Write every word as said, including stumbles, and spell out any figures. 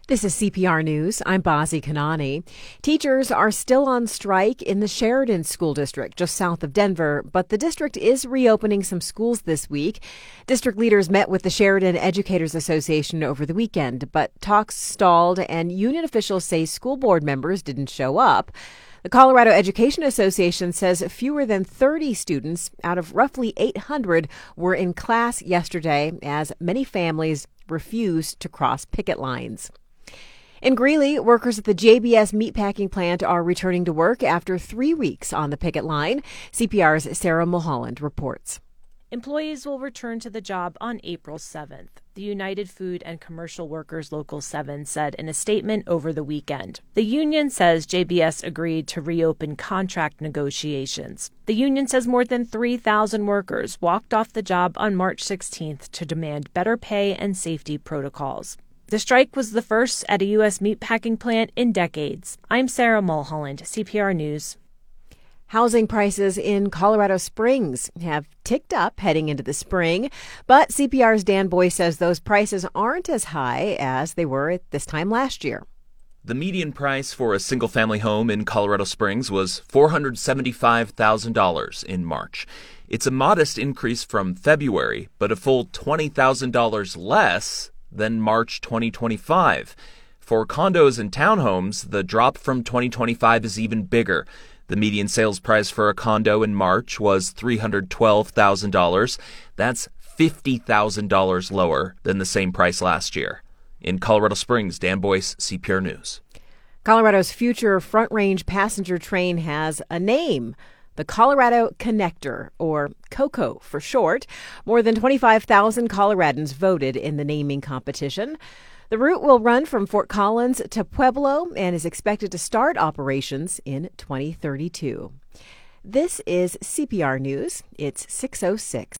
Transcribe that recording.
This is C P R News. I'm Bazi Kanani. Teachers are still on strike in the Sheridan School District, just south of Denver, but the district is reopening some schools this week. District leaders met with the Sheridan Educators Association over the weekend, but talks stalled and union officials say school board members didn't show up. The Colorado Education Association says fewer than thirty students out of roughly eight hundred were in class yesterday as many families refused to cross picket lines. In Greeley, workers at the J B S meatpacking plant are returning to work after three weeks on the picket line. C P R's Sarah Mulholland reports. Employees will return to the job on April seventh. The United Food and Commercial Workers Local seven said in a statement over the weekend. The union says J B S agreed to reopen contract negotiations. The union says more than three thousand workers walked off the job on March sixteenth to demand better pay and safety protocols. The strike was the first at a U S meatpacking plant in decades. I'm Sarah Mulholland, C P R News. Housing prices in Colorado Springs have ticked up heading into the spring, but C P R's Dan Boyce says those prices aren't as high as they were at this time last year. The median price for a single-family home in Colorado Springs was four hundred seventy-five thousand dollars in March. It's a modest increase from February, but a full twenty thousand dollars less than March twenty twenty-five. For condos and townhomes, the drop from twenty twenty-five is even bigger. The median sales price for a condo in March was three hundred twelve thousand dollars. That's fifty thousand dollars lower than the same price last year. In Colorado Springs, Dan Boyce, C P R News. Colorado's future Front Range passenger train has a name. The Colorado Connector, or COCO for short. More than twenty-five thousand Coloradans voted in the naming competition. The route will run from Fort Collins to Pueblo and is expected to start operations in twenty thirty-two. This is C P R News. It's six oh six.